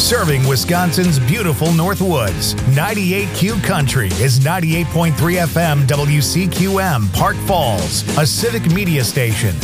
serving Wisconsin's beautiful Northwoods. 98Q Country is 98.3 FM WCQM Park Falls, a civic media station.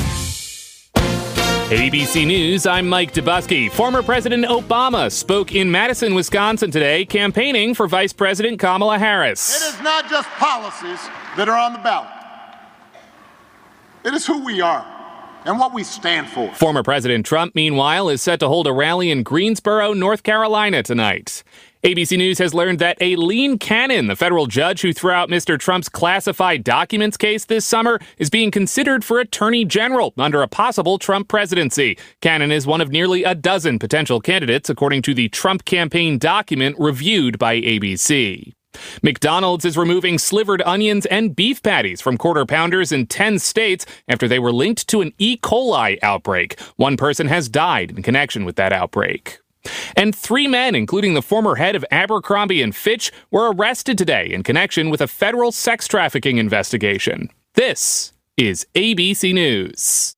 ABC News, I'm Mike Dubusky. Former President Obama spoke in Madison, Wisconsin today, campaigning for Vice President Kamala Harris. It is not just policies that are on the ballot. It is who we are and what we stand for. Former President Trump, meanwhile, is set to hold a rally in Greensboro, North Carolina tonight. ABC News has learned that Aileen Cannon, the federal judge who threw out Mr. Trump's classified documents case this summer, is being considered for attorney general under a possible Trump presidency. Cannon is one of nearly a dozen potential candidates, according to the Trump campaign document reviewed by ABC. McDonald's is removing slivered onions and beef patties from Quarter Pounders in 10 states after they were linked to an E. coli outbreak. One person has died in connection with that outbreak. And 3 men, including the former head of Abercrombie & Fitch, were arrested today in connection with a federal sex trafficking investigation. This is ABC News.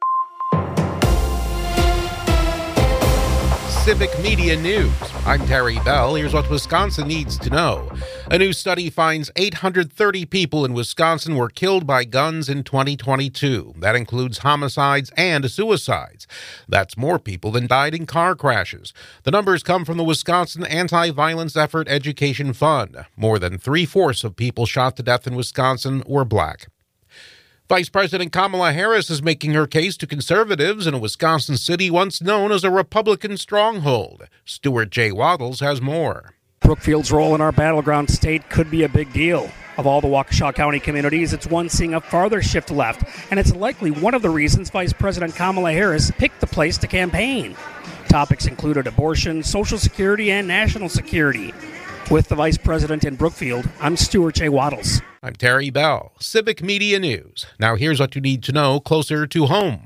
Civic Media News. I'm Terry Bell. Here's what Wisconsin needs to know. A new study finds 830 people in Wisconsin were killed by guns in 2022. That includes homicides and suicides. That's more people than died in car crashes. The numbers come from the Wisconsin Anti-Violence Effort Education Fund. More than 3/4 of people shot to death in Wisconsin were black. Vice President Kamala Harris is making her case to conservatives in a Wisconsin city once known as a Republican stronghold. Stuart J. Waddles has more. Brookfield's role in our battleground state could be a big deal. Of all the Waukesha County communities, it's one seeing a farther shift left, and it's likely one of the reasons Vice President Kamala Harris picked the place to campaign. Topics included abortion, Social Security, and national security. With the Vice President in Brookfield, I'm Stuart J. Waddles. I'm Terry Bell, Civic Media News. Now here's what you need to know closer to home.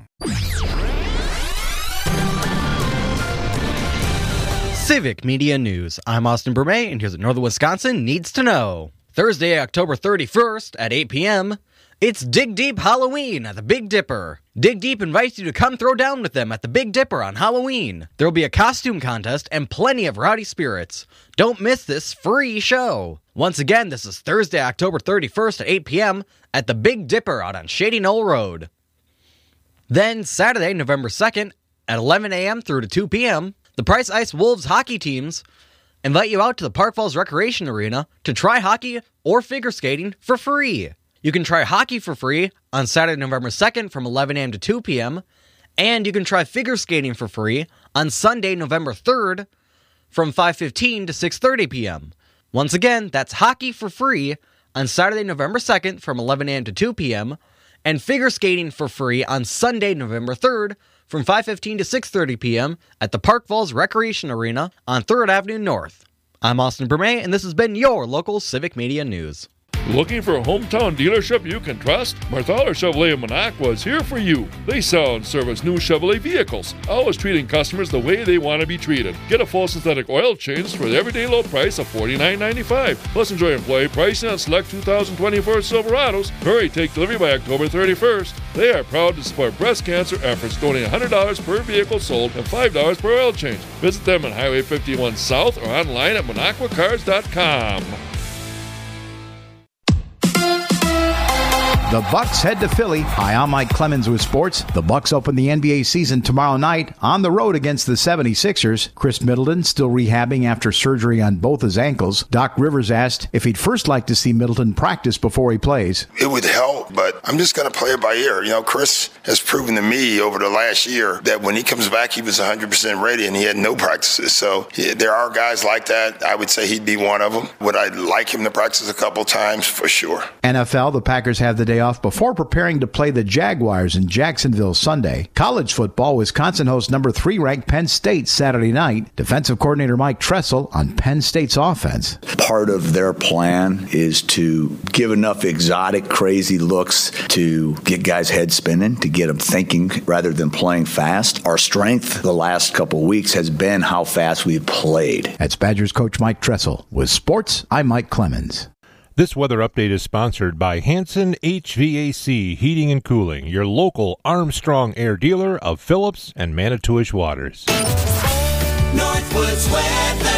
Civic Media News. I'm Austin Bermay, and here's what Northern Wisconsin needs to know. Thursday, October 31st at 8 p.m., it's Dig Deep Halloween at the Big Dipper. Dig Deep invites you to come throw down with them at the Big Dipper on Halloween. There will be a costume contest and plenty of rowdy spirits. Don't miss this free show. Once again, this is Thursday, October 31st at 8 p.m. at the Big Dipper out on Shady Knoll Road. Then Saturday, November 2nd at 11 a.m. through to 2 p.m., the Price Ice Wolves hockey teams invite you out to the Park Falls Recreation Arena to try hockey or figure skating for free. You can try hockey for free on Saturday, November 2nd from 11 a.m. to 2 p.m., and you can try figure skating for free on Sunday, November 3rd from 5:15 to 6:30 p.m. Once again, that's hockey for free on Saturday, November 2nd from 11 a.m. to 2 p.m., and figure skating for free on Sunday, November 3rd from 5:15 to 6:30 p.m. at the Park Falls Recreation Arena on 3rd Avenue North. I'm Austin Bermay, and this has been your local Civic Media News. Looking for a hometown dealership you can trust? Marthaler Chevrolet of Minocqua is here for you. They sell and service new Chevrolet vehicles, always treating customers the way they want to be treated. Get a full synthetic oil change for the everyday low price of $49.95. Plus enjoy employee pricing on select 2024 Silverados. Hurry, take delivery by October 31st. They are proud to support breast cancer efforts, donating $100 per vehicle sold and $5 per oil change. Visit them on Highway 51 South or online at MinocquaCars.com. The Bucks head to Philly. Hi, I'm Mike Clemens with sports. The Bucks open the NBA season tomorrow night on the road against the 76ers. Chris Middleton still rehabbing after surgery on both his ankles. Doc Rivers asked if he'd first like to see Middleton practice before he plays. It would help, but I'm just going to play it by ear. You know, Chris has proven to me over the last year that when he comes back, he was 100% ready and he had no practices. So there are guys like that. I would say he'd be one of them. Would I like him to practice a couple times? For sure. NFL, the Packers have the day off before preparing to play the Jaguars in Jacksonville Sunday. College football, Wisconsin hosts number 3 ranked Penn State Saturday night. Defensive coordinator Mike Tressel on Penn State's offense. Part of their plan is to give enough exotic, crazy looks to get guys' heads spinning, to get them thinking rather than playing fast. Our strength the last couple weeks has been how fast we've played. That's Badgers coach Mike Tressel. With sports, I'm Mike Clemens. This weather update is sponsored by Hanson HVAC Heating and Cooling, your local Armstrong Air dealer of Phillips and Manitowish Waters. Northwoods weather.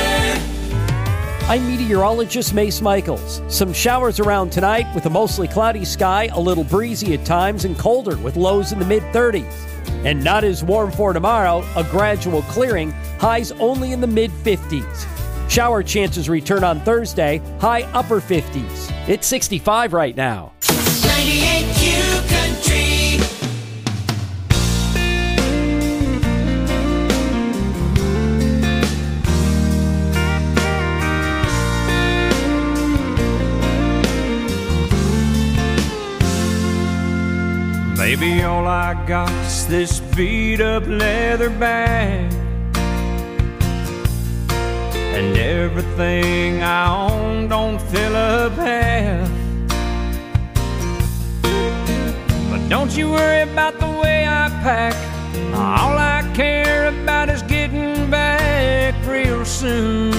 I'm meteorologist Mace Michaels. Some showers around tonight with a mostly cloudy sky, a little breezy at times, and colder with lows in the mid-30s. And not as warm for tomorrow, a gradual clearing, highs only in the mid-50s. Shower chances return on Thursday, high upper 50s. It's 65 right now. 98Q Country. Baby, all I got is this beat-up leather bag, and everything I own don't fill up half. But don't you worry about the way I pack. All I care about is getting back real soon.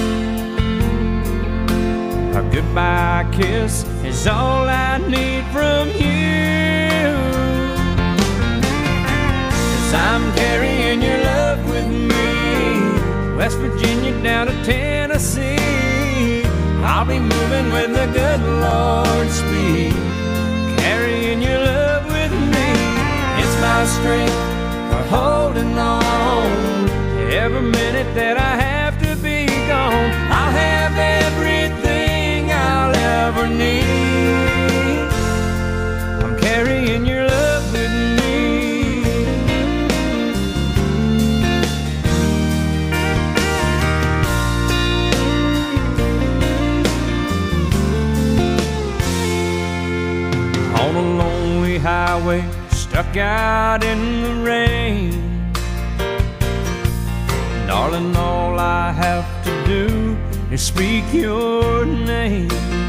A goodbye kiss is all I need from you. I'm carrying your love with me, West Virginia down to Tennessee. I'll be moving with the good Lord's speed, carrying your love with me. It's my strength for holding on. Every minute that I have to be gone, I'll have everything I'll ever need. I'm carrying your love with me. On a lonely highway, stuck out in the rain. Darling, all I have to do is speak your name.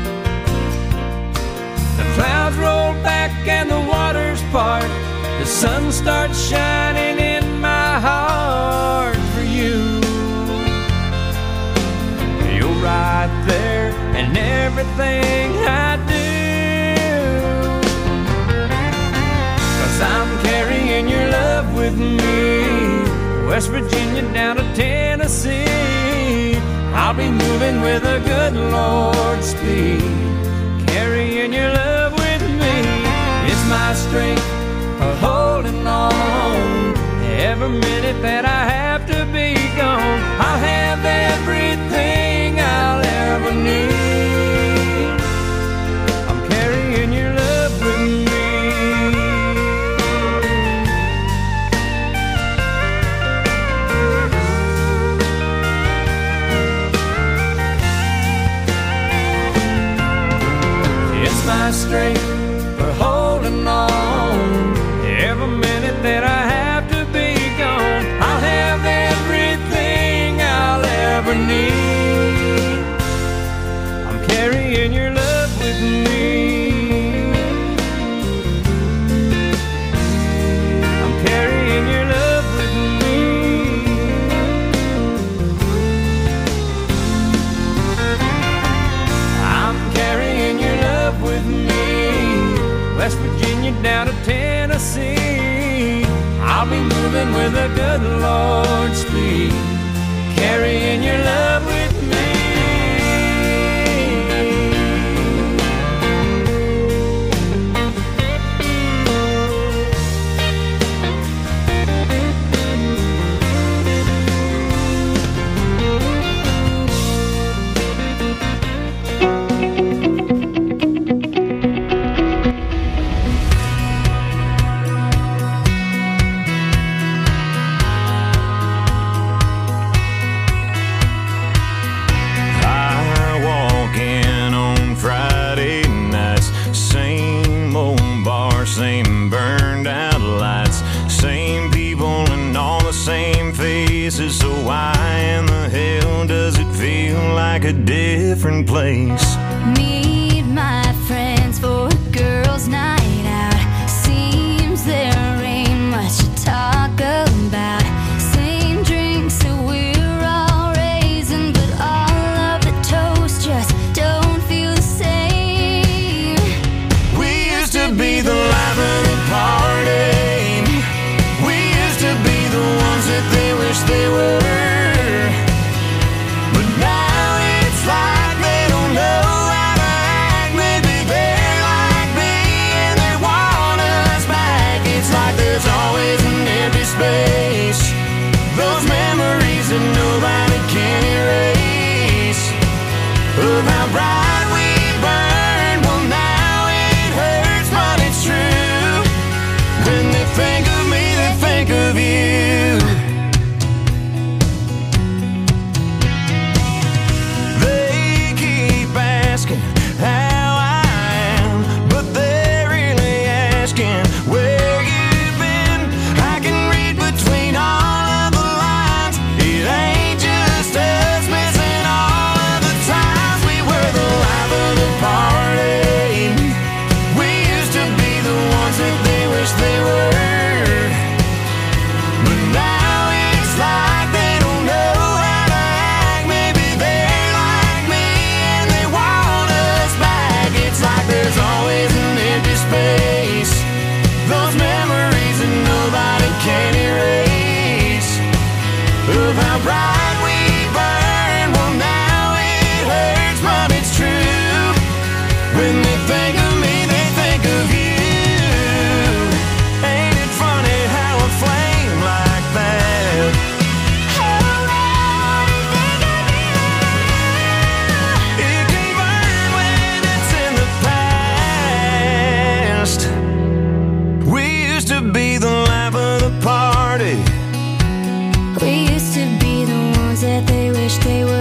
The clouds roll back and the waters part. The sun starts shining in my heart for you. You're right there in everything I do. I'm carrying your love with me, West Virginia down to Tennessee. I'll be moving with a good Lord's speed, carrying your love with me. It's my strength for holding on. Every minute that I have to be gone, I'll have everything I'll ever need. I'm carrying your love with me. My strength for holding on. Every minute that I have to be gone, I'll have everything I'll ever need. I'm carrying your love with me. I'm carrying your love with me. I'm carrying your love with me, West Virginia down to Tennessee. I'll be moving with a good Lord's speed, carrying your love with me. Same burned out lights, same people and all the same faces. So why in the hell does it feel like a different place? Meet my friends for a girls' night out. Seems there ain't much to talk about. Same drinks that we're all raising, but all of the toast just don't feel the same. We used to be the life of the party. We used to be the ones that they wish they were. But now it's like think of me, they think of you. Ain't it funny how a flame like that it can burn when it's in the past. We used to be the life of the party. We used to be the ones that they wish they were.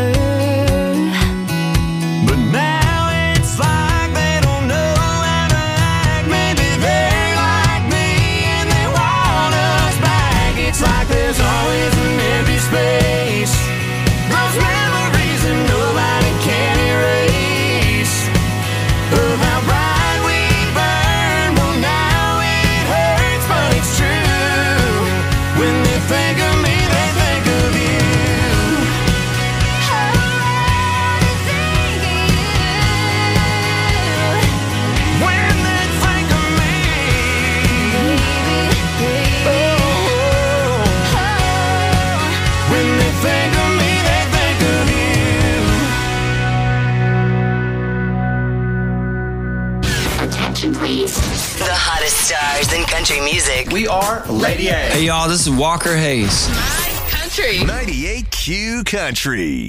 But now it's like they don't know how to act. Maybe they're like me and they want us back. It's like there's always an empty space. Those memories that nobody can erase. Of how bright we burned. Well, now it hurts, but it's true. When they think of me, they think of you. When they think of me, when they think of me, they think of you. Attention, please. The hottest stars in country music. We are Lady A. Hey y'all, this is Walker Hayes. Country. 98Q Country.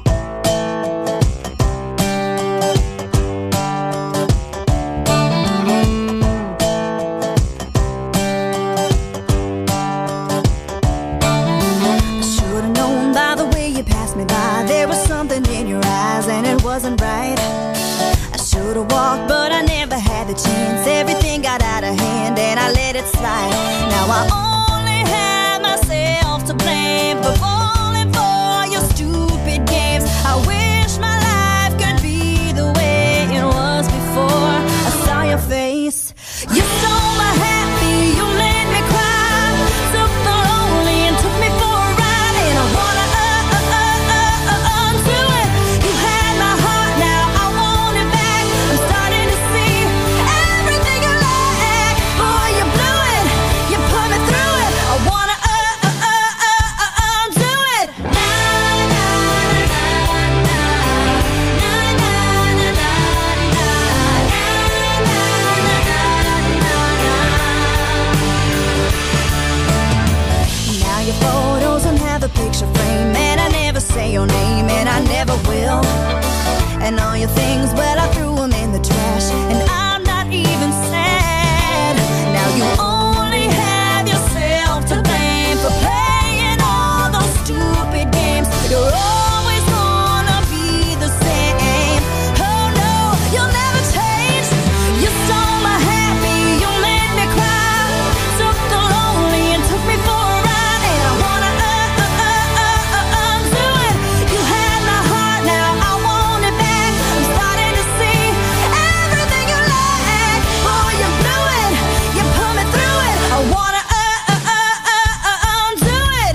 Should've known by the way you passed me by. There was something in your eyes and it wasn't right. I should've walked, but I never had the chance. Everything got out of hand and I let it slide. Now I only have myself to blame for falling for your stupid games. I wish my life could be the way it was before I saw your face. You stole my happy, you made me cry. Took the lonely and took me for a ride. And I wanna undo it. You had my heart, now I want it back. I'm starting to see everything you lack. Boy, you blew it, you put me through it. I wanna undo it. Now your photos don't have a picture frame, and I never say your name, and I never will. And all your things, well, I threw them in the trash, and I'm not even sad. Now you only have yourself to blame for playing all those stupid games. You're always gonna be the same. Oh no, you'll never change. You stole my happy, you made me cry. Took the lonely and took me for a ride. And I wanna undo it. You had my heart, now I want it back. I'm starting to see everything you lack. Boy, you blew it, you put me through it. I wanna undo it.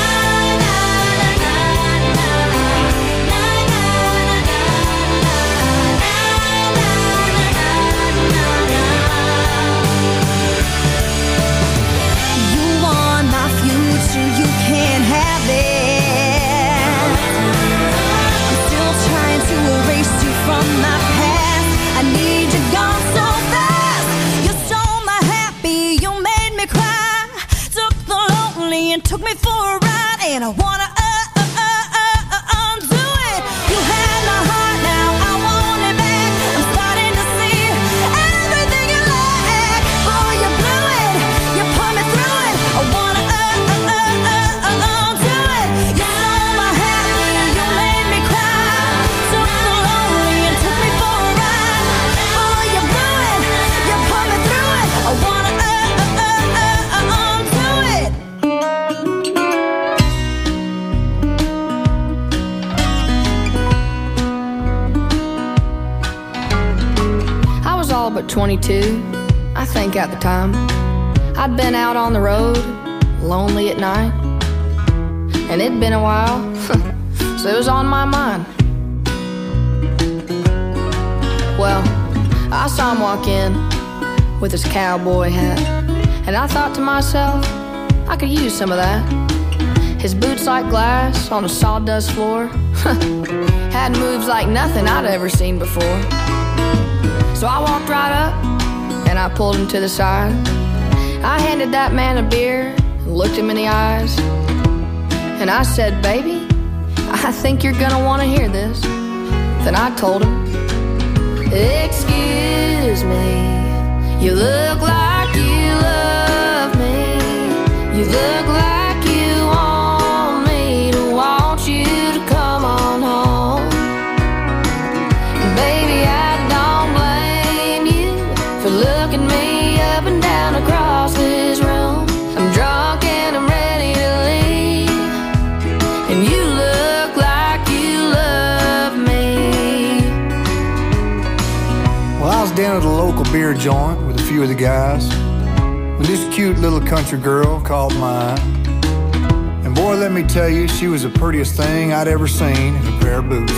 You want my future, you can't have it. I'm still trying to erase you from my past. I need you gone so fast. You stole my happy, you made me cry. Took the lonely and took me for a ride. And I wanna undo it. You had my heart, now I want it back. I'm starting to see everything you lack. Boy, you blew it, you put me through it. I wanna undo it. You stole my happy, you made me cry. Took the lonely and took me for a ride. Boy, you blew it, you put me through it. I wanna undo it. I was all but 22, I think at the time. I'd been out on the road, lonely at night. And it'd been a while, so it was on my mind. Well, I saw him walk in with his cowboy hat. And I thought to myself, I could use some of that. His boots like glass on a sawdust floor. Had moves like nothing I'd ever seen before. So I walked right up and I pulled him to the side. I handed that man a beer and looked him in the eyes. And I said, baby, I think you're gonna wanna hear this. Then I told him, excuse me, you look like you love me. You look like you want me to want you to come on home. Baby, I don't blame you for looking me up and down across this room. I'm drunk and I'm ready to leave, and you look like you love me. Well, I was down at a local beer joint with a few of the guys when this cute little country girl caught my eye. And boy, let me tell you, she was the prettiest thing I'd ever seen in a pair of boots.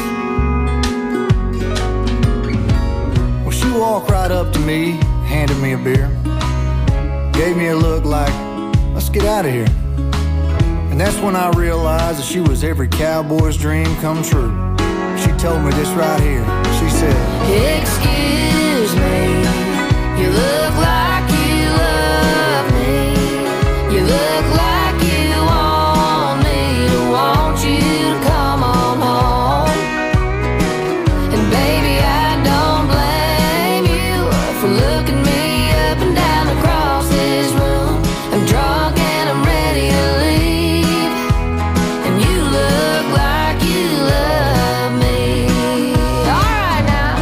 Well, she walked right up to me, handed me a beer, gave me a look like, let's get out of here. And that's when I realized that she was every cowboy's dream come true. She told me this right here. She said, excuse me, you look like you love me. You look like you want me to want you to come on home. And baby, I don't blame you for looking me up and down across this room. I'm drunk and I'm ready to leave, and you look like you love me. All right now.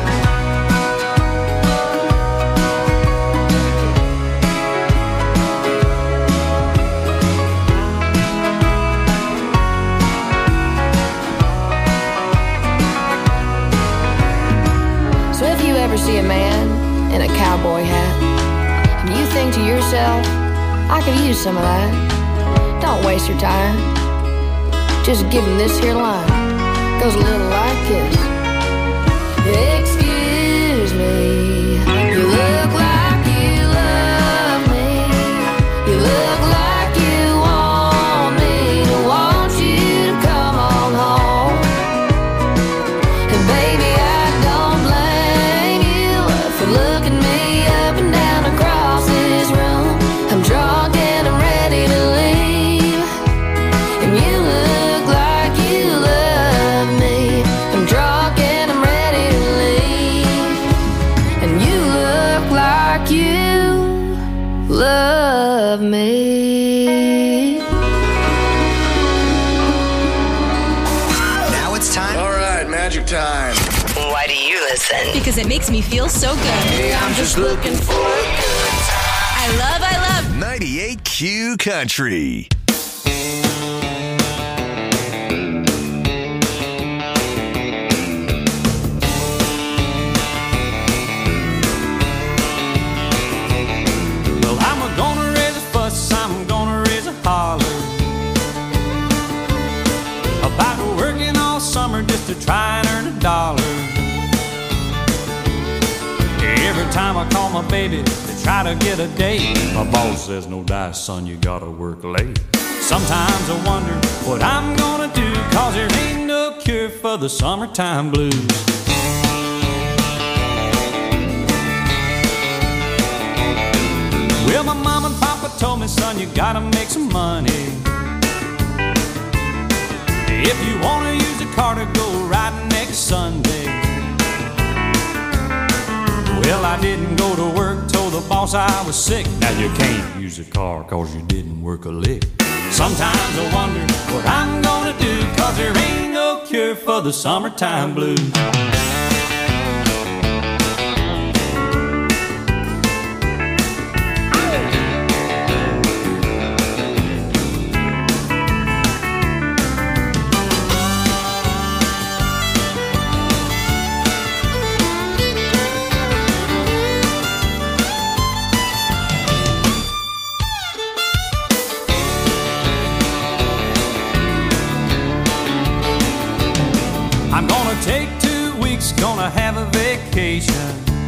So if you ever see a man in a cowboy hat and you think to yourself, I could use some of that, don't waste your time. Just give him this here line. Goes a little like this. Excuse me, you look like you love me. You look like you want me to want you to come on home. And baby, I don't blame you for looking me up and down across this room. I'm drunk and I'm ready to leave, and you look like you love me. I'm drunk and I'm ready to leave, and you look like you love me. Now it's time. All right, magic time. Why do you listen? Because it makes me feel so good. Hey, I'm just looking for a good time. I love 98Q Country. Well, I'm gonna raise a fuss, I'm gonna raise a holler about working all summer just to try and earn a dollar. Every time I call my baby to try to get a date, my boss says, no dice, son, you gotta work late. Sometimes I wonder what I'm gonna do, cause there ain't no cure for the summertime blues. Well, my mom and papa told me, son, you gotta make some money. If you wanna use a car to go riding next Sunday. Well, I didn't go to work, told the boss I was sick. Now you can't use a car cause you didn't work a lick. Sometimes I wonder what I'm gonna do, cause there ain't no cure for the summertime blues. I'm gonna take 2 weeks, gonna have a vacation.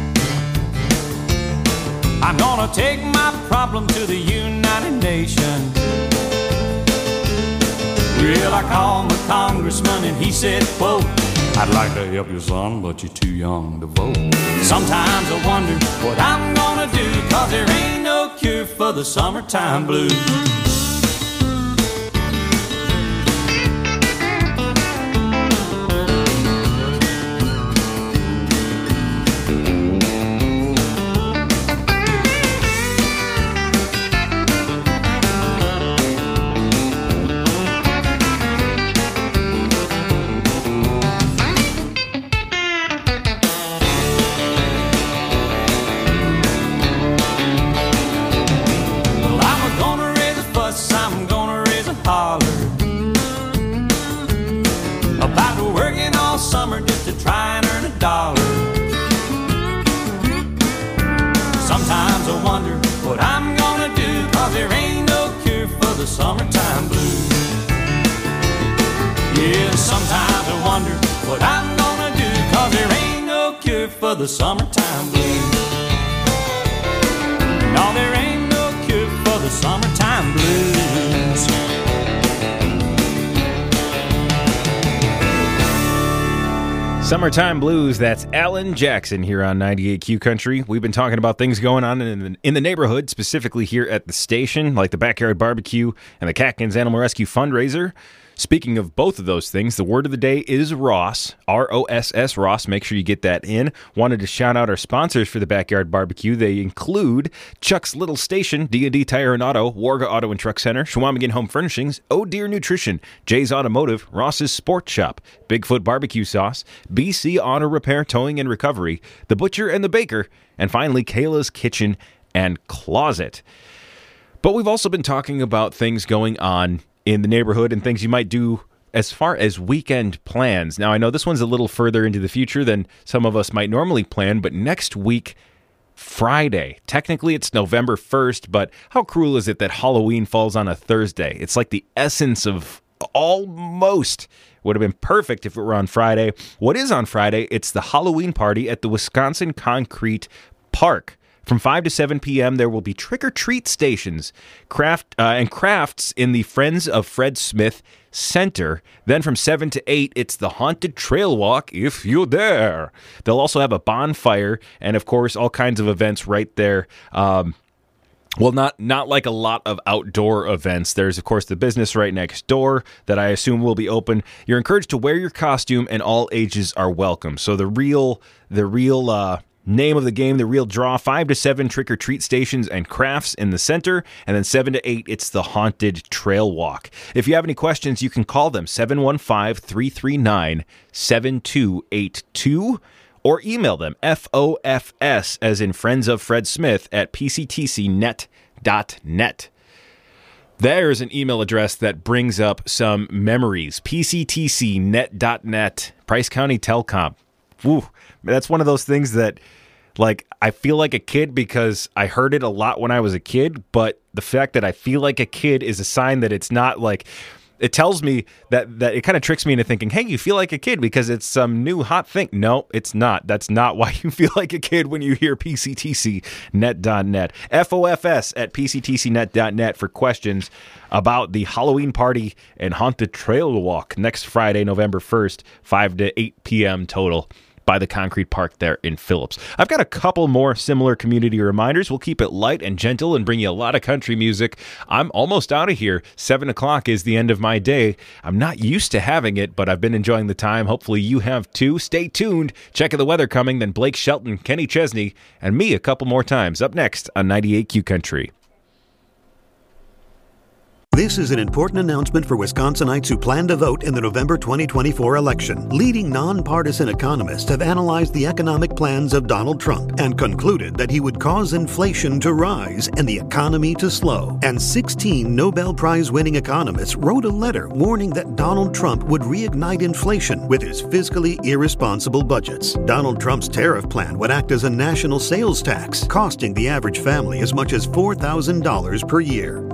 I'm gonna take my problem to the United Nations. Well, I called my congressman and he said, quote, I'd like to help you, son, but you're too young to vote. Sometimes I wonder what I'm gonna do, 'cause there ain't no cure for the summertime blues. Summer just to try and earn $1. Sometimes I wonder what I'm gonna do, 'cause there ain't no cure for the summertime blues. Yeah, sometimes I wonder what I'm gonna do, 'cause there ain't no cure for the summertime blues. No, there ain't no cure for the summertime blues. Summertime Blues, that's Alan Jackson here on 98Q Country. We've been talking about things going on in the neighborhood, specifically here at the station, like the Backyard Barbecue and the Catkins Animal Rescue fundraiser. Speaking of both of those things, the word of the day is Ross, R-O-S-S, Ross. Make sure you get that in. Wanted to shout out our sponsors for the Backyard Barbecue. They include Chuck's Little Station, D&D Tire and Auto, Warga Auto and Truck Center, Shawamigan Home Furnishings, Oh Deer Nutrition, Jay's Automotive, Ross's Sports Shop, Bigfoot Barbecue Sauce, BC Auto Repair, Towing and Recovery, The Butcher and the Baker, and finally Kayla's Kitchen and Closet. But we've also been talking about things going on in the neighborhood and things you might do as far as weekend plans. Now, I know this one's a little further into the future than some of us might normally plan, but next week, Friday, technically it's November 1st, but how cruel is it that Halloween falls on a Thursday? It's like the essence of almost would have been perfect if it were on Friday. What is on Friday? It's the Halloween party at the Wisconsin Concrete Park. From 5 to 7 p.m., there will be trick-or-treat stations and crafts in the Friends of Fred Smith Center. Then from 7 to 8, it's the Haunted Trail Walk, if you dare. They'll also have a bonfire and, of course, all kinds of events right there. Well, not like a lot of outdoor events. There's, of course, the business right next door that I assume will be open. You're encouraged to wear your costume, and all ages are welcome. So the real name of the game, the real draw, 5 to 7 trick-or-treat stations and crafts in the center, and then 7 to 8, it's the Haunted Trail Walk. If you have any questions, you can call them 715-339-7282, or email them, FOFS, as in Friends of Fred Smith, at pctcnet.net. There's an email address that brings up some memories, pctcnet.net, Price County Telecom. Woo, that's one of those things that, like, I feel like a kid because I heard it a lot when I was a kid, but the fact that I feel like a kid is a sign that it's not like, it tells me that it kind of tricks me into thinking, hey, you feel like a kid because it's some new hot thing. No, it's not. That's not why you feel like a kid when you hear pctcnet.net. FOFS at pctcnet.net for questions about the Halloween party and Haunted Trail Walk next Friday, November 1st, 5 to 8 p.m. total, by the Concrete Park there in Phillips. I've got a couple more similar community reminders. We'll keep it light and gentle and bring you a lot of country music. I'm almost out of here. 7 o'clock is the end of my day. I'm not used to having it, but I've been enjoying the time. Hopefully you have too. Stay tuned. Check the weather coming, then Blake Shelton, Kenny Chesney, and me a couple more times. Up next on 98Q Country. This is an important announcement for Wisconsinites who plan to vote in the November 2024 election. Leading nonpartisan economists have analyzed the economic plans of Donald Trump and concluded that he would cause inflation to rise and the economy to slow. And 16 Nobel Prize-winning economists wrote a letter warning that Donald Trump would reignite inflation with his fiscally irresponsible budgets. Donald Trump's tariff plan would act as a national sales tax, costing the average family as much as $4,000 per year.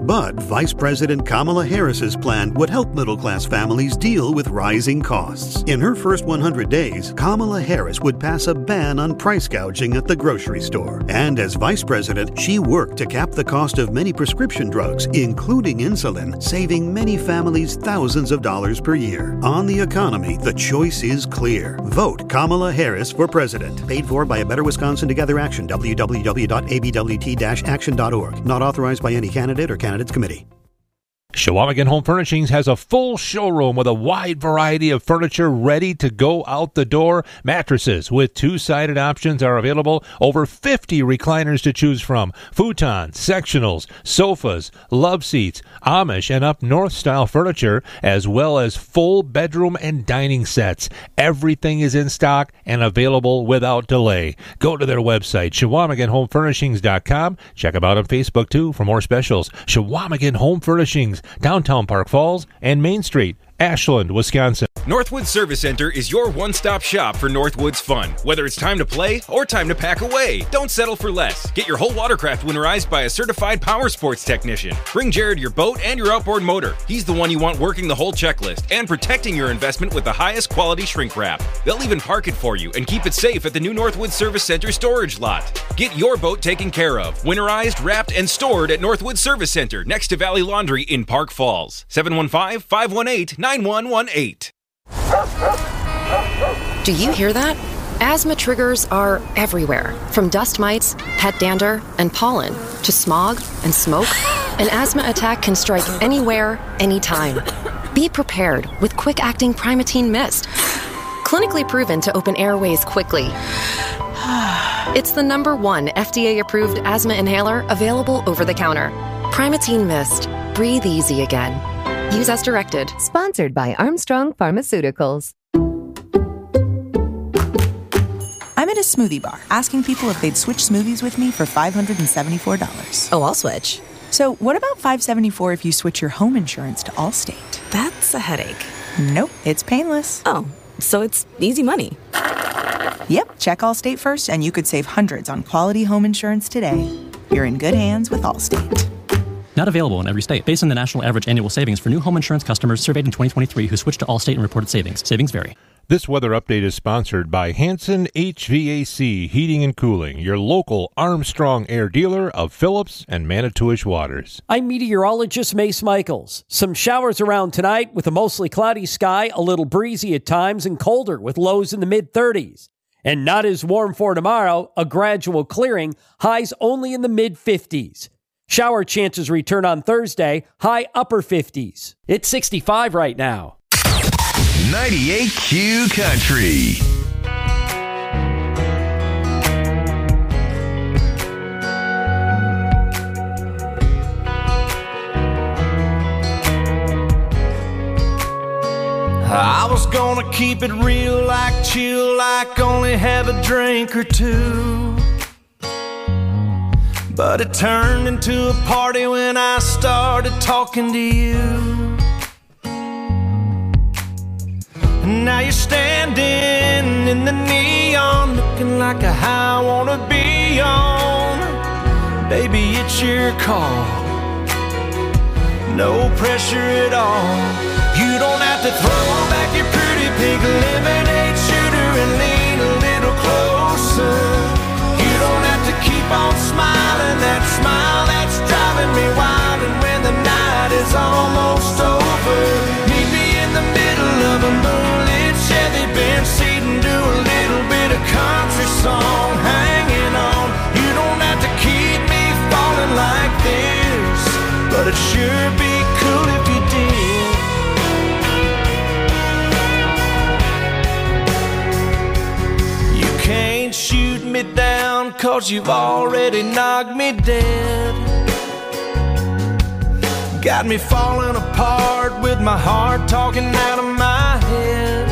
But Vice President Kamala Harris's plan would help middle-class families deal with rising costs. In her first 100 days, Kamala Harris would pass a ban on price gouging at the grocery store. And as Vice President, she worked to cap the cost of many prescription drugs, including insulin, saving many families thousands of dollars per year. On the economy, the choice is clear. Vote Kamala Harris for president. Paid for by A Better Wisconsin Together Action, www.abwt-action.org. Not authorized by any candidate or candidates committee. Chequamegon Home Furnishings has a full showroom with a wide variety of furniture ready to go out the door. Mattresses with two-sided options are available. Over 50 recliners to choose from. Futons, sectionals, sofas, love seats, Amish and up north style furniture, as well as full bedroom and dining sets. Everything is in stock and available without delay. Go to their website, ChequamegonHomeFurnishings.com. Check them out on Facebook, too, for more specials. Chequamegon Home Furnishings, downtown Park Falls and Main Street, Ashland, Wisconsin. Northwoods Service Center is your one-stop shop for Northwoods fun. Whether it's time to play or time to pack away, don't settle for less. Get your whole watercraft winterized by a certified power sports technician. Bring Jared your boat and your outboard motor. He's the one you want working the whole checklist and protecting your investment with the highest quality shrink wrap. They'll even park it for you and keep it safe at the new Northwoods Service Center storage lot. Get your boat taken care of, winterized, wrapped, and stored at Northwoods Service Center next to Valley Laundry in Park Falls. 715-518-9118. Do you hear that? Asthma triggers are everywhere, from dust mites, pet dander, and pollen, to smog and smoke. An asthma attack can strike anywhere, anytime. Be prepared with quick-acting Primatene Mist. Clinically proven to open airways quickly. It's the #1 FDA-approved asthma inhaler available over the counter. Primatene Mist. Breathe easy again. Use as directed. Sponsored by Armstrong Pharmaceuticals. I'm at a smoothie bar asking people if they'd switch smoothies with me for $574. Oh, I'll switch. So what about $574 if you switch your home insurance to Allstate? That's a headache. Nope, it's painless. Oh, so it's easy money. Yep, check Allstate first and you could save hundreds on quality home insurance today. You're in good hands with Allstate. Not available in every state. Based on the national average annual savings for new home insurance customers surveyed in 2023 who switched to Allstate and reported savings. Savings vary. This weather update is sponsored by Hanson HVAC Heating and Cooling, your local Armstrong Air dealer of Phillips and Manitowish Waters. I'm meteorologist Mace Michaels. Some showers around tonight with a mostly cloudy sky, a little breezy at times, and colder with lows in the mid-30s. And not as warm for tomorrow, a gradual clearing, highs only in the mid-50s. Shower chances return on Thursday, high upper 50s. It's 65 right now. 98Q Country. I was gonna keep it real, like chill, like only have a drink or two. But it turned into a party when I started talking to you. And now you're standing in the neon, looking like a high I wanna be on. Baby, it's your call, no pressure at all. You don't have to throw back your pretty pink lemonade shooter and lean a little closer. You don't have to keep on smiling, that smile that's driving me wild. And when the night is almost over, meet me in the middle of a moonlit Chevy Benz seat and do a little bit of country song, hanging on. You don't have to keep me falling like this, but it'd sure be cool if you did. You can't shoot me down 'cause you've already knocked me dead. Got me falling apart with my heart talking out of my head.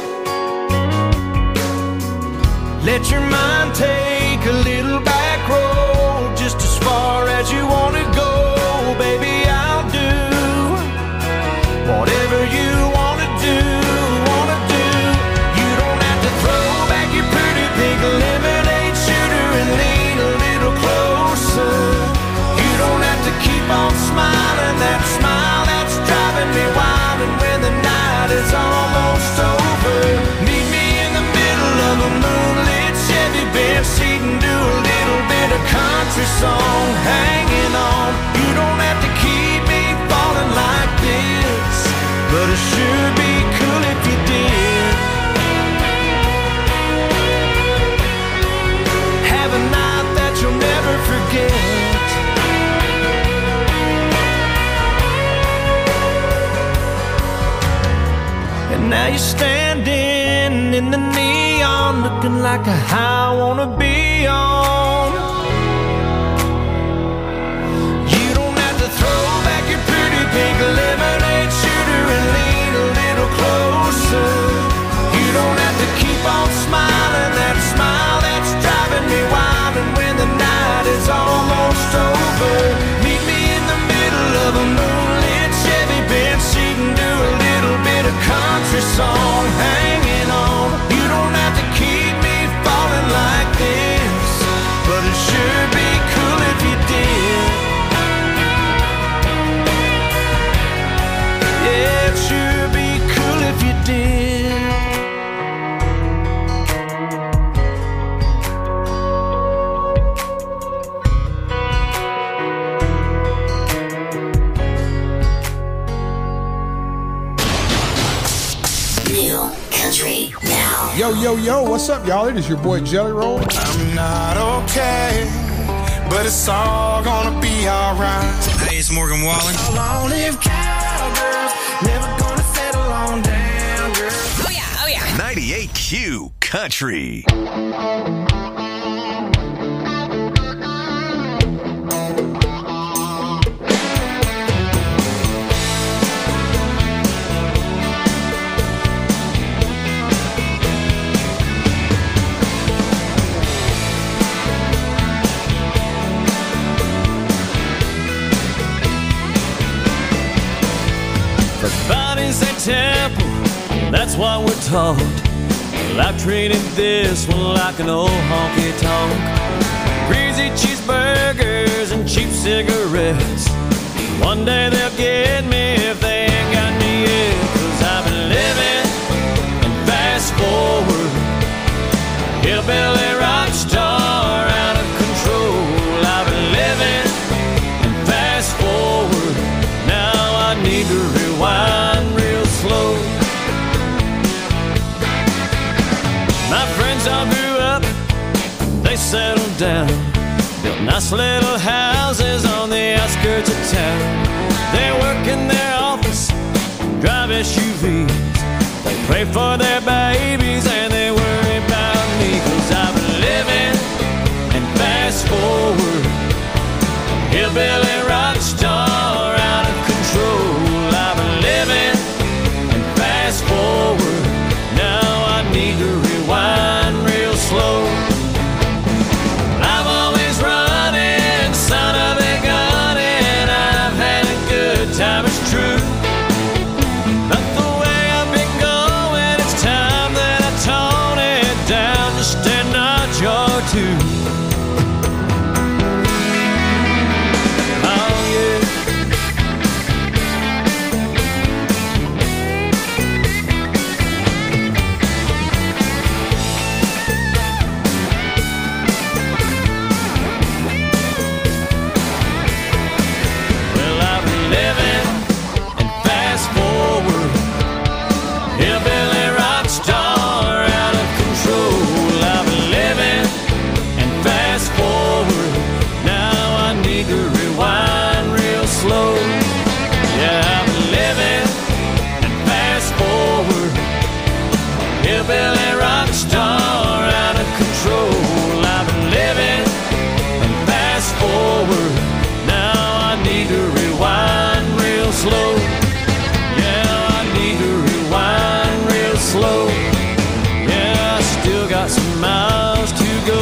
Let your mind take a little back road, just as far as you want to go. Baby, I'll do whatever you want to do, You don't have to throw back your pretty pink lemonade shooter and lean a little closer. You don't have to keep on smiling, you standing in the neon, looking like a high I wanna be on. You don't have to throw back your pretty pink lemonade shooter and lean a little closer. You don't have to keep on smiling that smile that's driving me wild. And when the night is almost over, meet me in the middle of a moonlit Chevy Benz seat and do a little bit of country song, hanging on. You don't have to keep me falling like this, but it sure be cool if you did. Yeah, it sure be cool if you did. Country now. Yo, yo, yo, what's up, y'all? It is your boy Jelly Roll. I'm not okay, but it's all gonna be alright. Hey, it's Morgan Wallen. Long live cowgirls, never gonna settle on down, girl. Oh yeah, oh yeah. 98Q Country. Body's a temple, that's what we're taught. Well, I've treated this one like an old honky-tonk. Greasy cheeseburgers and cheap cigarettes. One day they'll get me if they ain't got me yet. 'Cause I've been living and fast forward, hillbilly rock star out of control. I've been living and fast forward, now I need to rewind real slow. My friends all grew up, they settled down, built nice little houses on the outskirts of town. They work in their office, drive SUVs, they pray for their babies and they worry about me. 'Cause I've been living and fast forward, hillbilly rock star out of control. I've been living and fast forward, now I need to rewind real slow. I'm always running, son of a gun, and I've had a good time, it's true. But the way I've been going, it's time that I tone it down just a notch or two. Oh yeah. Well, I've been living and fast forward, hillbilly rock star out of control. I've been living and fast forward, now I need to rewind real slow. Yeah, I've been living and fast forward, hillbilly rock star out of control. I've been living and fast forward, now I need to rewind real slow. Yeah, I need to rewind real slow. Yeah, I still got some miles to go.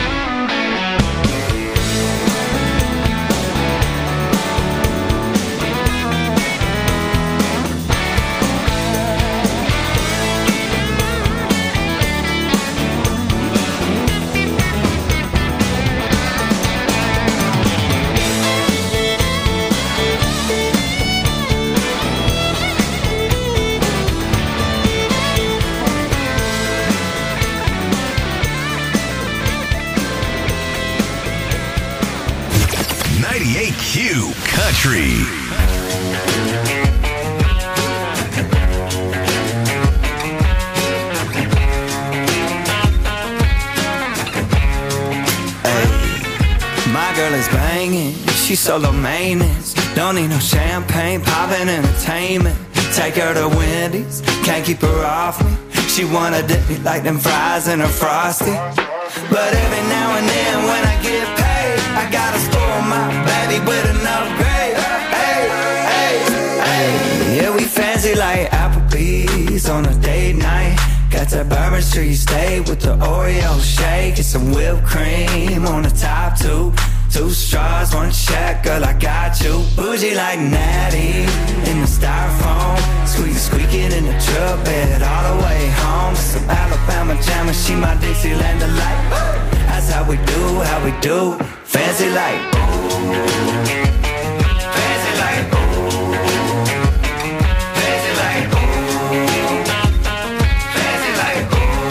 Q Country. My girl is banging, she's solo maintenance. Don't need no champagne, poppin' entertainment. Take her to Wendy's, can't keep her off me. She wanna dip me like them fries in a Frosty. But every now and then when I get paid, I gotta spoil my baby with an upgrade. Hey, hey, hey. Yeah, we fancy like Applebee's on a date night. Got that Bourbon Street steak with the Oreo shake and some whipped cream on the top two. 2 straws, 1 check, girl, I got you. Bougie like Natty in the styrofoam. Squeaking in the truck bed all the way home. Some Alabama Jammer, she my Dixieland delight. That's how we do, fancy like. Fancy like. Fancy like. Fancy like.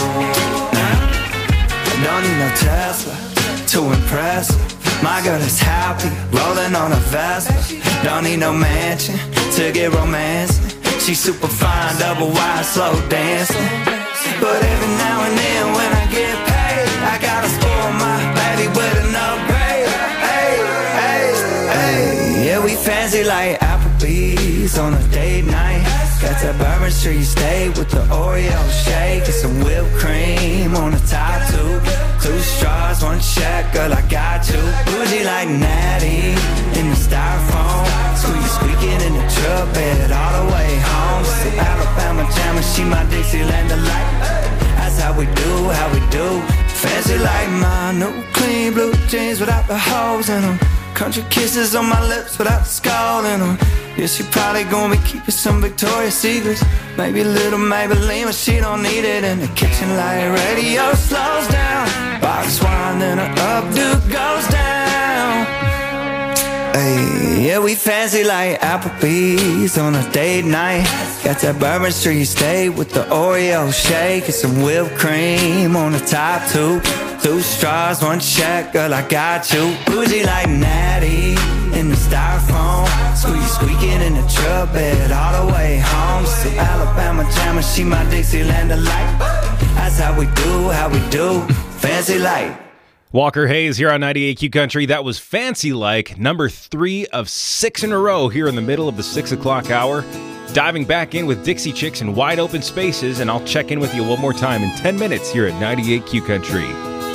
I don't need no Tesla to impress her. My girl is happy, rolling on a Vespa. Don't need no mansion to get romancing. She's super fine, double wide, slow dancing. But every now and then when I get paid, I gotta spoil my baby with an upgrade. Hey, hey, hey. Yeah, we fancy like Applebee's on a date night. Got that Bourbon Street steak with the Oreo shake and some whipped cream on the top two. 2 straws, 1 check, girl, I got you. Bougie like Natty in the styrofoam. Squeaking in the truck bed all the way home. Some Alabama Jammer, she my Dixieland delight. That's how we do, fancy like my new clean blue jeans without the holes in them. Country kisses on my lips without the skull in them. Yeah, she probably gonna be keeping some Victoria's Secrets. Maybe a little Maybelline, but she don't need it. In the kitchen light radio slows down. Box wine, then her updo goes down. Hey, yeah, we fancy like Applebee's on a date night. Got that Bourbon Street steak with the Oreo shake and some whipped cream on the top two. 2 straws, 1 check, girl, I got you. Bougie like Natty in the styrofoam. Squeaking in the truck bed all the way home. Some Alabama Jammer, she my Dixieland delight. That's how we do, fancy like. Walker Hayes here on 98Q Country. That was Fancy Like, number 3 of 6 in a row here in the middle of the 6 o'clock hour. Diving back in with Dixie Chicks and Wide Open Spaces, and I'll check in with you one more time in 10 minutes here at 98Q Country.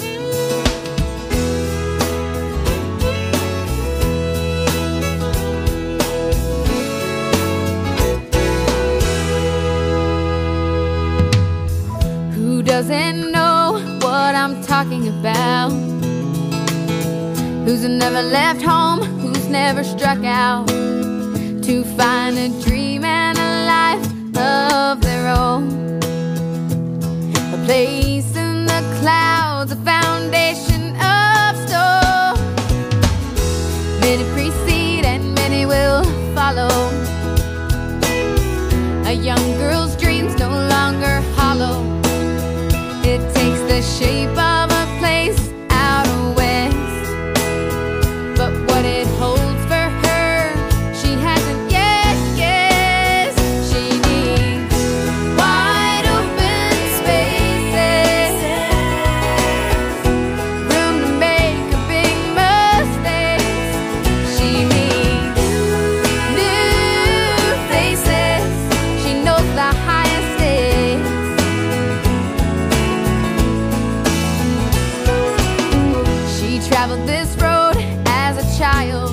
Who doesn't know what I'm talking about? Who's never left home, who's never struck out to find a dream and a life of their own. A place in the clouds, a foundation of stone. Many precede and many will follow. A young girl's dreams no longer hollow. It takes the shape of a place out west. But what it holds for her, she hasn't yet guessed. She needs wide open spaces, room to make a big mistakes. She needs new faces. She knows the highest stakes. She traveled this road as a child,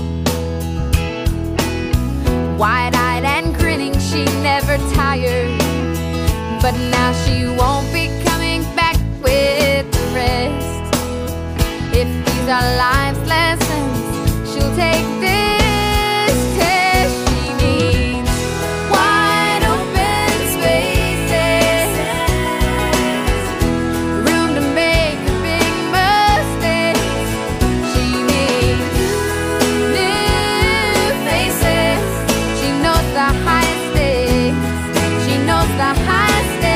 wide-eyed and grinning, she never tired. But now she won't be coming back with the rest. If these are life's lessons, she'll take this test. She needs wide open spaces, room to make a big mistakes. She needs new faces. She knows the highest stakes. She knows the highest stakes.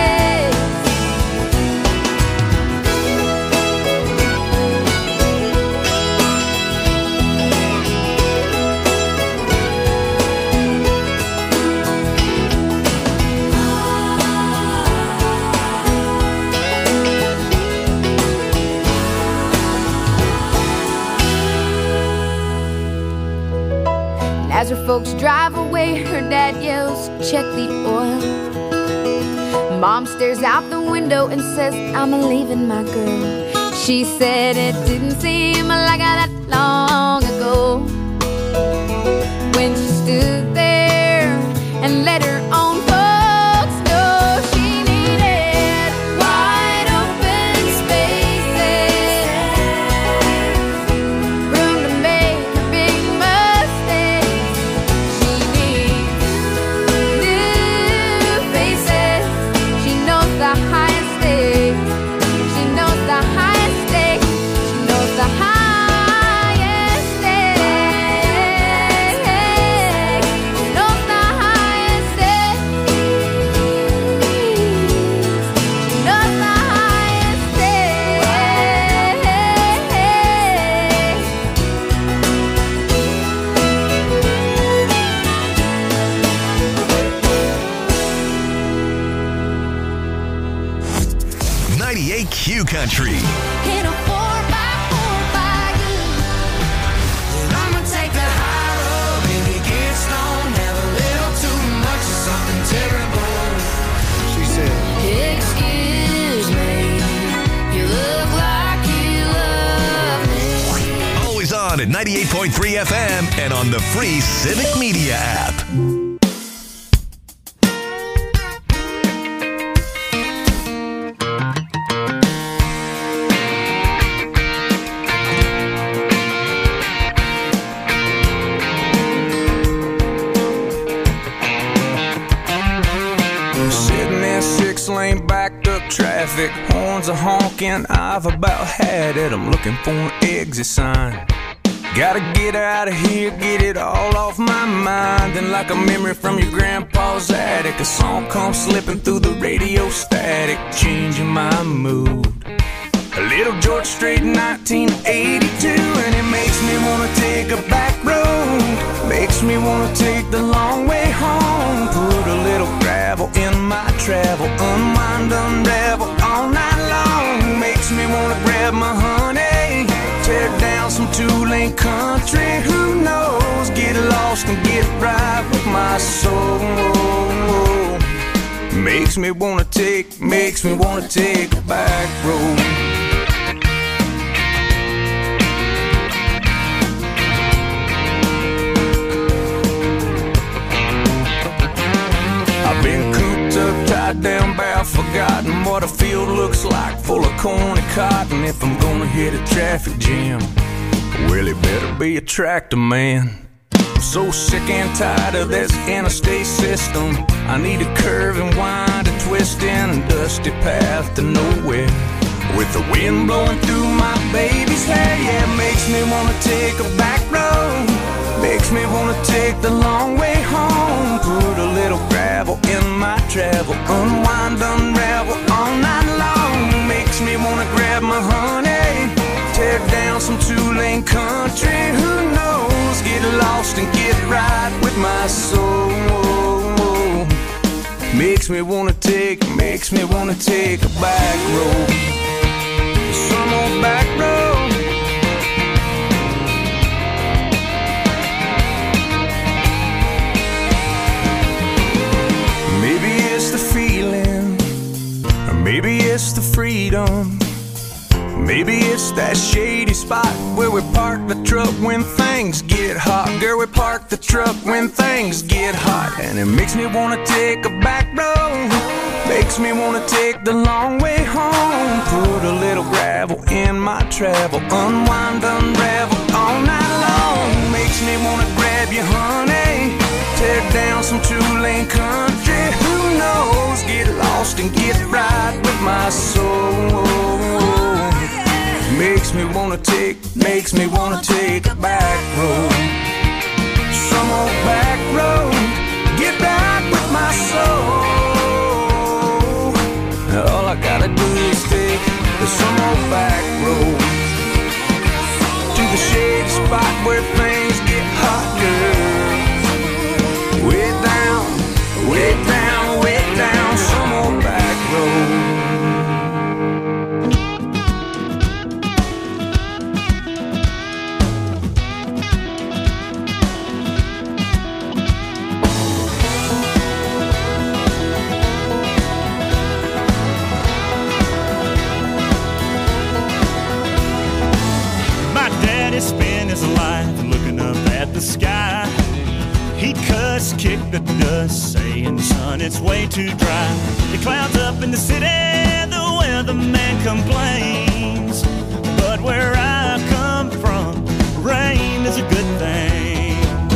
folks drive away, her dad yells, check the oil. Mom stares out the window and says, I'm leaving my girl. She said it didn't seem like that long ago when she stood there and let her own folks know she needed wide open spaces, room to make her big mistakes. She needs new faces. She knows the highest stakes. She knows the highest stakes. She knows the highest stakes. She knows the highest stakes. She knows the highest Stakes. 98 Q Country. In a 4x4 wagon. And I'ma take the high road. Baby, get stoned. Have a little too much of something terrible. She said, Excuse me, you look like you love me. Always on at 98.3 FM and on the free Civic Media app. Sitting in 6-lane backed up traffic, horns are honking, I've about had it. I'm looking for an exit sign. Gotta get out of here, get it all off my mind. And like a memory from your grandpa's attic, a song comes slipping through the radio static, changing my mood. A little George Strait, 1982, and it makes me wanna take a back road. Makes me wanna take the long way home. Put a little gravel in my travel, unwind, unravel all night long. Makes me wanna grab my honey, tear down some two-lane country. Who knows? Get lost and get right with my soul. Makes me wanna take a back road. I've been cooped up, tied down, bow, forgotten what a field looks like, full of corn and cotton. If I'm gonna hit a traffic jam, well, it better be a tractor man. I'm so sick and tired of this interstate system. I need a curve and wind, a twist in a dusty path to nowhere. With the wind blowing through my baby's hair, yeah, it makes me wanna take a back road. Makes me wanna take the long way home. Put a little gravel in my travel, unwind, unravel all night long. Makes me wanna grab my honey, tear down some two-lane country. Who knows? Get lost and get right with my soul. Makes me wanna take a back road. Some old back road. Maybe it's the feeling, or maybe it's the freedom. Maybe it's that shady spot where we park the truck when things get hot. Girl, we park the truck when things get hot. And it makes me wanna take a back road. Makes me wanna take the long way home. Put a little gravel in my travel, unwind, unravel all night long. Makes me wanna grab you, honey, tear down some two-lane country. Who knows? Get lost and get right with my soul. Makes me wanna take a back road. Some old back road, get right with my soul. All I gotta do is take some old back road to the shady spot where things get hot, girl. Way down, way down, way down, some old back road. kick the dust, saying, son, it's way too dry. The clouds up in the city, the weatherman complains. But where I come from, rain is a good thing.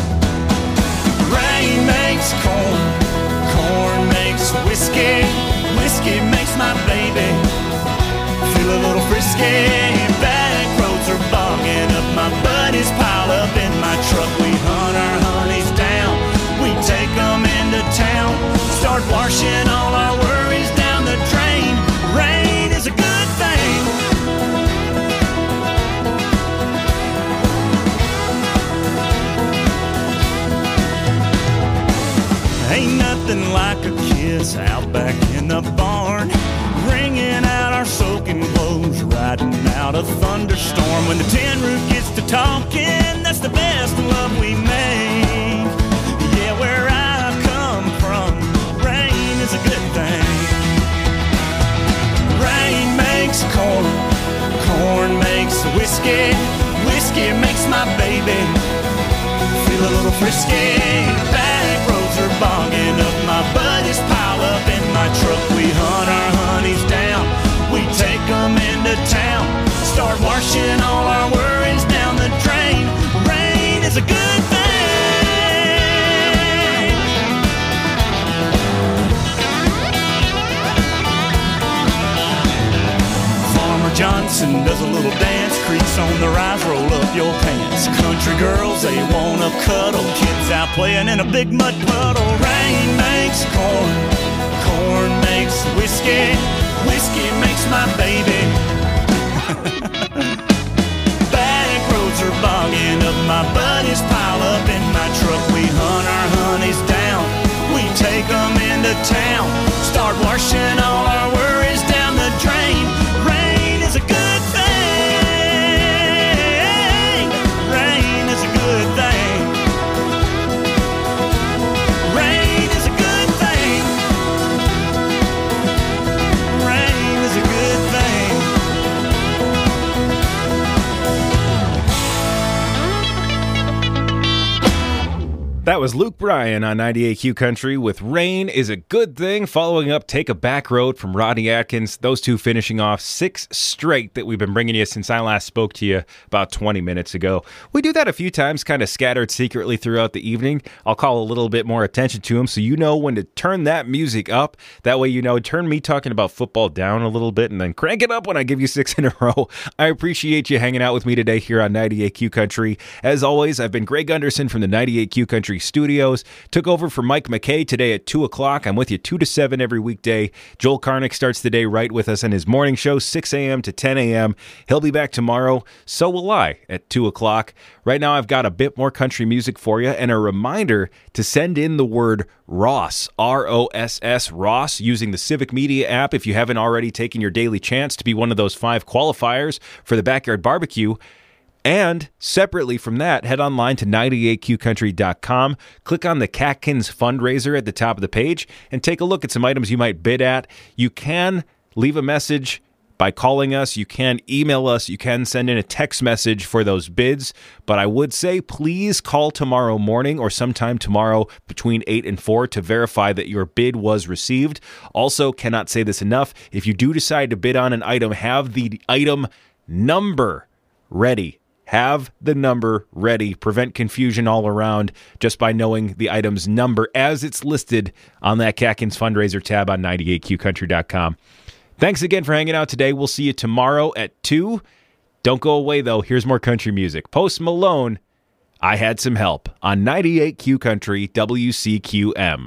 Rain makes corn, corn makes whiskey, whiskey makes my baby feel a little frisky. Back roads are bogging up, my buddies pile up in my truck. We hunt our honeys down, we take them into town, start washing all our worries down the drain. Rain is a good thing. Ain't nothing like a kiss out back in the barn, wringing out our soaking clothes, riding out a thunderstorm. When the tin roof gets to talking, that's the best love we make. Yeah, where I come from, rain is a good thing. Rain makes corn, corn makes whiskey, whiskey makes my baby feel a little frisky. Back roads are bogging up, my buddies pile up in my truck. We hunt our honeys down, we take them into town, start washing all our worries down the drain. Rain is a good thing. Farmer Johnson does a little dance, crease on the rise, roll up your pants. Country girls, they wanna cuddle, kids out playing in a big mud puddle. Rain makes corn, corn makes whiskey, whiskey makes my baby. Back roads are bogging up, my buddies pile up in my truck. We hunt our honeys down, we take them into town, start washing all our worries down the drain. Rain is a good thing. Rain is a good thing. Rain is a good thing. Rain is a good thing. That was Luke Bryan on 98Q Country with Rain is a Good Thing, following up Take a Back Road from Rodney Atkins. Those two finishing off 6 straight that we've been bringing you since I last spoke to you about 20 minutes ago. We do that a few times, kind of scattered secretly throughout the evening. I'll call a little bit more attention to them so you know when to turn that music up. That way you know, turn me talking about football down a little bit and then crank it up when I give you 6 in a row. I appreciate you hanging out with me today here on 98Q Country. As always, I've been Greg Gunderson from the 98Q Country Studios. Took over for Mike McKay today at 2 o'clock. I'm with you 2 to 7 every weekday. Joel Karnick starts the day right with us on his morning show, 6 a.m. to 10 a.m. He'll be back tomorrow. So will I at 2 o'clock. Right now, I've got a bit more country music for you and a reminder to send in the word Ross, R-O-S-S, Ross, using the Civic Media app if you haven't already taken your daily chance to be one of those 5 qualifiers for the Backyard Barbecue. And separately from that, head online to 98qcountry.com, click on the Catkins fundraiser at the top of the page, and take a look at some items you might bid at. You can leave a message by calling us, you can email us, you can send in a text message for those bids, but I would say please call tomorrow morning or sometime tomorrow between 8 and 4 to verify that your bid was received. Also, cannot say this enough, if you do decide to bid on an item, have the item number ready. Have the number ready. Prevent confusion all around just by knowing the item's number as it's listed on that Catkins fundraiser tab on 98qcountry.com. Thanks again for hanging out today. We'll see you tomorrow at 2. Don't go away, though. Here's more country music. Post Malone, I Had Some Help on 98Q Country, WCQM.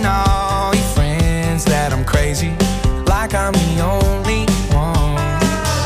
Like I'm the only one.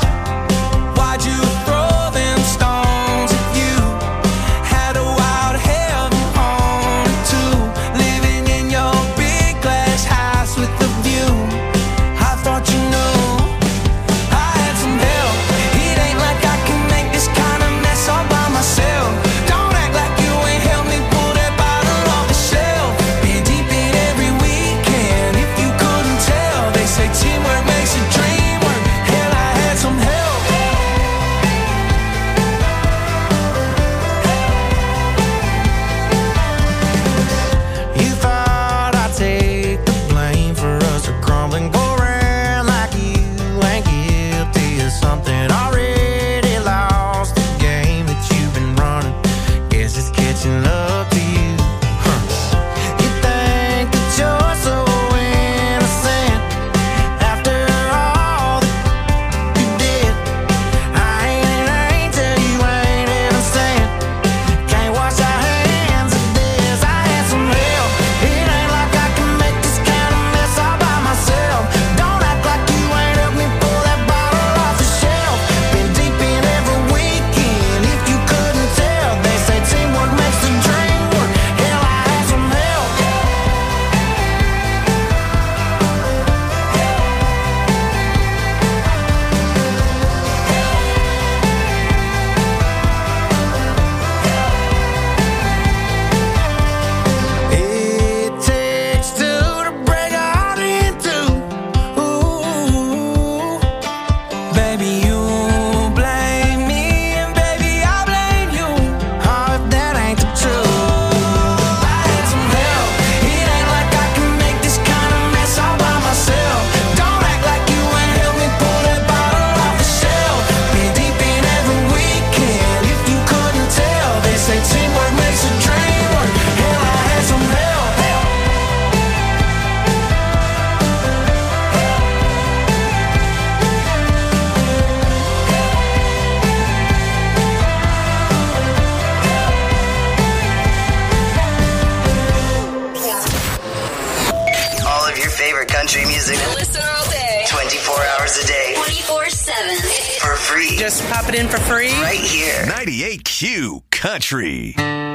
country music. Listen all day. 24 hours a day. 24/7. For free. Just pop it in for free. Right here. 98Q Country.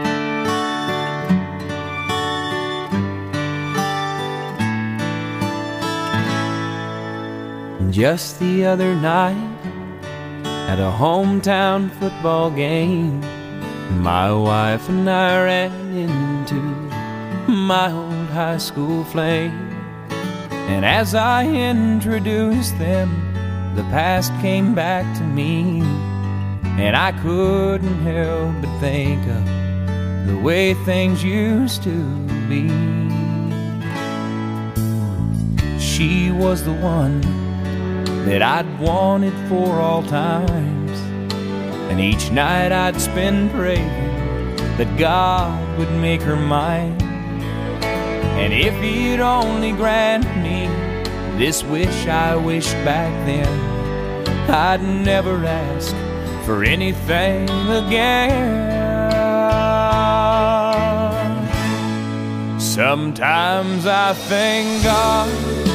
Just the other night, at a hometown football game, my wife and I ran into my old high school flame. And as I introduced them, the past came back to me, and I couldn't help but think of the way things used to be. She was the one that I'd wanted for all times, and each night I'd spend praying that God would make her mine. And if he'd only grant me this wish I wished back then, I'd never ask for anything again. Sometimes I thank God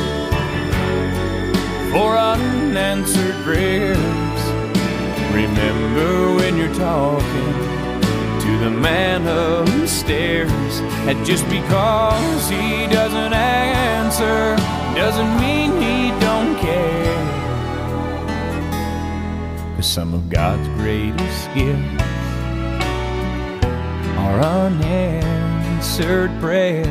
for unanswered prayers. Remember when you're talking to the man upstairs, and just because he doesn't answer doesn't mean he don't care. 'Cause some of God's greatest gifts are unanswered prayers.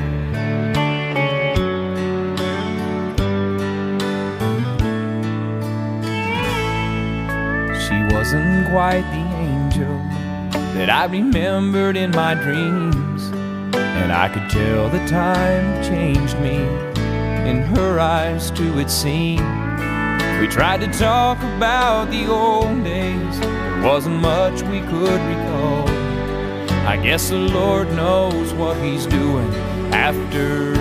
She wasn't quite the angel that I remembered in my dreams, and I could tell the time changed me. In her eyes too it seemed. We tried to talk about the old days, there wasn't much we could recall. I guess the Lord knows what he's doing after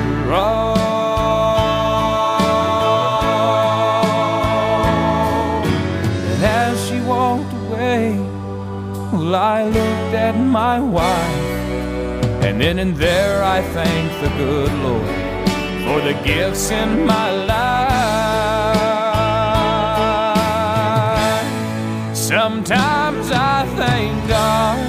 all. And as she walked away, well, I looked at my wife, and then and there I thanked the good Lord for the gifts in my life. Sometimes I thank God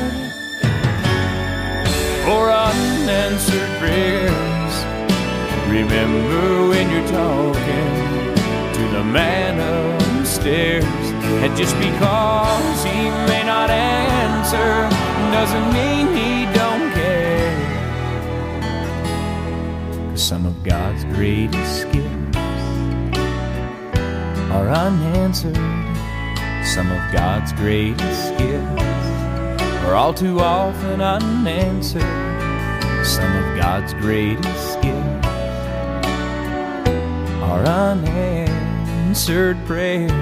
for unanswered prayers. Remember when you're talking to the man upstairs, and just because he may not answer doesn't mean he don't care. 'Cause some of God's greatest gifts are unanswered. Some of God's greatest gifts are all too often unanswered. Some of God's greatest gifts are unanswered prayers.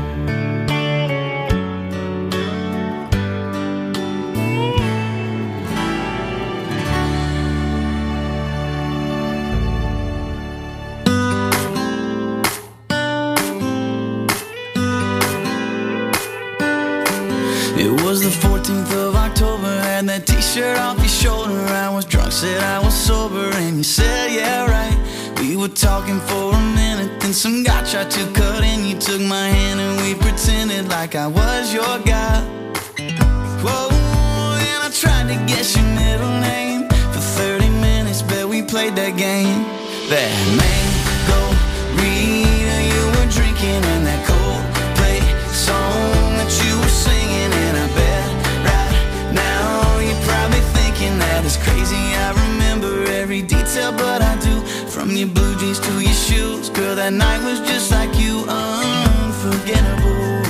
It was the 14th of October, had that t-shirt off your shoulder. I was drunk, said I was sober, and you said, yeah, right. We were talking for a minute, then some guy tried to cut in. You took my hand and we pretended like I was your guy. Whoa, and I tried to guess your middle name. For 30 minutes, bet we played that game. That mango Rita you were drinking, and that Coldplay song that you were singing. And I bet right now you're probably thinking that it's crazy I remember every detail, but I do. From your blue jeans to your shoes, girl, that night was just like you, unforgettable.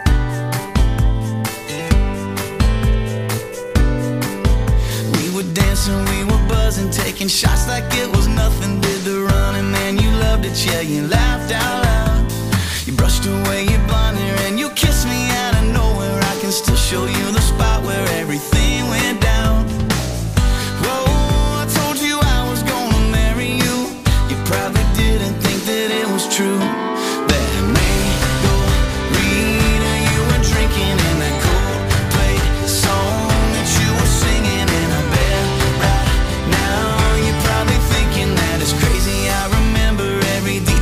We were dancing, we were buzzing, taking shots like it was nothing. Did the running, man, you loved it, yeah, you laughed out loud. You brushed away your blonde hair and you kissed me out of nowhere. I can still show you the spot